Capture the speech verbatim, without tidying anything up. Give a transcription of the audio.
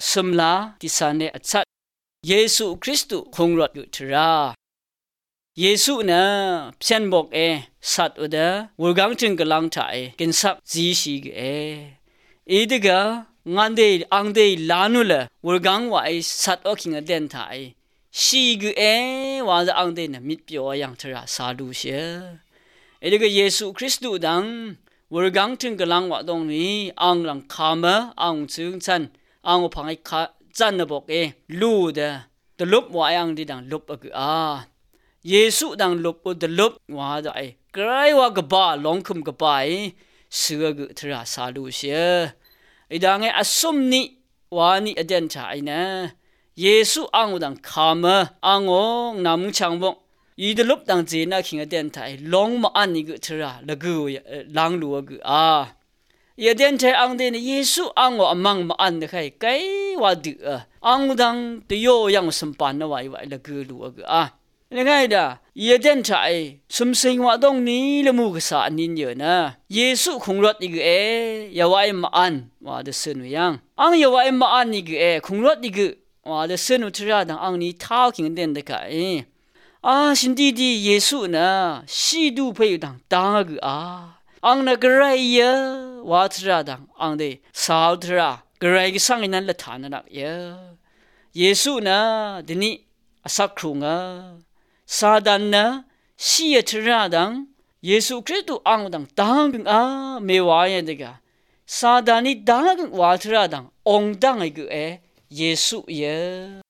สมลาติสานเนอชัดเยซูคริสต์คงรอดกุตราเยซูนะเพียนบอกเอสัตว์อุดะวรกังจึงกำลังถ่ายกินสักจีสีกเออีดกะงานเดย์อังเดย์ลานุละวรกังว่าไอสัตว์อคิงเดนถ่ายสีกเอว่าจะอังเดย์นะมิดเปียวยังทราสาดูเสียอีดกะเยซูคริสต์ดังวรกังจึงกำลังว่าตรงนี้อังหลังคามะอังจึงฉันอังพังไอคาจันนบอกเอลูเดตลบว่าอังดีดังลบอกุอาเยซูดังลบอุดลบว่าจะไอ้ใครว่ากบ้าลงคุมกบ้าเสือกุทราสาลูเสียไอ้ดังไอ้อสมนิวานี่อเดนชายนะเยซูอังดังคามะอังองนำช่างบอกอีดลบดังเจน่าขิงอเดนไทยลงมาอันนี้กุทราละกูลังลัวกุอาเยเดนไทยอังเดนเยซูอังว่ามังมาอันใครไกว่าดืออังดังตัวโยยังสัมปันเอาไว้ไว้ละกูลัวกุอายังไงด่ะเยเดนไทยสมสิงว่าตรงนี้ละมูกษานินเยอะนะเยซูคงรอดอีกเออย่าว่ามาอันว่าเดสนุยังอังอย่าว่ามาอันอีกเอคงรอดอีกว่าเดสนุทราดังอังนี้ท้าวขิงเดนเด็กเออ่าสินดีดีเยซูนะชีดูไปอยู่ดังตางกอ่าอังนักไรเยว่าทราดังอังเดสาวทรากระไรก็สังนั้นละฐานนักเยเยซูนะดินี้สักครุงอ่ะซาดานนะชียทราดังเยซูคริสต์อังดังตังอ่ะไม่ว่าอย่างเด็กอ่ะซาดานี่ดังว่าทราดังองดังไอ้กูเอเยซูเย